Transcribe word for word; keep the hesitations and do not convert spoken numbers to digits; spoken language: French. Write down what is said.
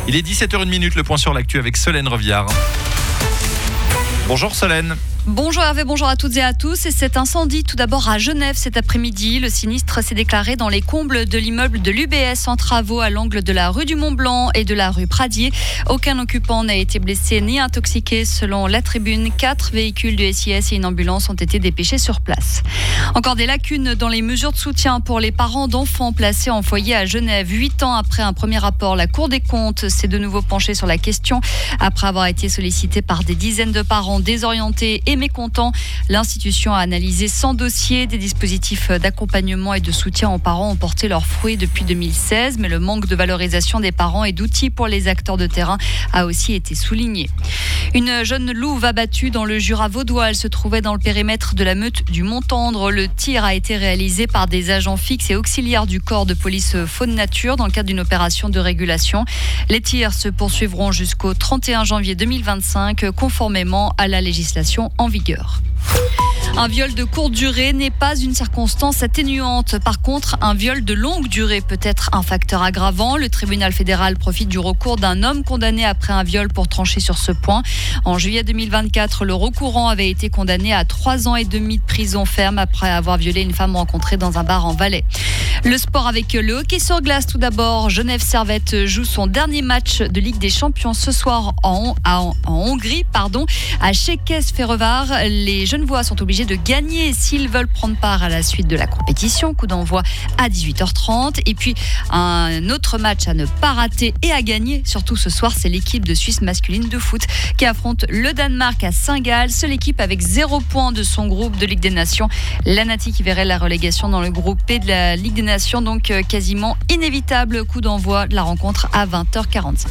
Il est dix-sept heures une, le point sur l'actu avec Solène Reviard. Bonjour Solène. Bonjour Hervé, bonjour à toutes et à tous. Et cet incendie tout d'abord à Genève cet après-midi. Le sinistre s'est déclaré dans les combles de l'immeuble de l'U B S en travaux à l'angle de la rue du Mont-Blanc et de la rue Pradier. Aucun occupant n'a été blessé ni intoxiqué selon la tribune. Quatre véhicules du S I S et une ambulance ont été dépêchés sur place. Encore des lacunes dans les mesures de soutien pour les parents d'enfants placés en foyer à Genève. Huit ans après un premier rapport, la Cour des comptes s'est de nouveau penchée sur la question. Après avoir été sollicitée par des dizaines de parents désorientés et mécontents, l'institution a analysé cent dossiers. Des dispositifs d'accompagnement et de soutien aux parents ont porté leurs fruits depuis deux mille seize, mais le manque de valorisation des parents et d'outils pour les acteurs de terrain a aussi été souligné. Une jeune louve abattue dans le Jura vaudois. Elle se trouvait dans le périmètre de la meute du Mont-Tendre. Le tir a été réalisé par des agents fixes et auxiliaires du corps de police faune nature dans le cadre d'une opération de régulation. Les tirs se poursuivront jusqu'au trente et un janvier deux mille vingt-cinq, conformément à la législation en vigueur. Un viol de courte durée n'est pas une circonstance atténuante. Par contre, un viol de longue durée peut être un facteur aggravant. Le tribunal fédéral profite du recours d'un homme condamné après un viol pour trancher sur ce point. En juillet deux mille vingt-quatre, le recourant avait été condamné à trois ans et demi de prison ferme après avoir violé une femme rencontrée dans un bar en Valais. Le sport avec le hockey sur glace tout d'abord. Genève Servette joue son dernier match de Ligue des Champions ce soir en, en, en Hongrie, pardon, à Székesfehérvár. Les Genevois sont obligés de gagner s'ils veulent prendre part à la suite de la compétition. Coup d'envoi à dix-huit heures trente. Et puis un autre match à ne pas rater et à gagner, surtout ce soir, c'est l'équipe de Suisse masculine de foot qui affronte le Danemark à Saint-Gall. Seule équipe avec zéro point de son groupe de Ligue des Nations. L'Anati qui verrait la relégation dans le groupe P de la Ligue des Nations, donc quasiment inévitable. Coup d'envoi de la rencontre à vingt heures quarante-cinq.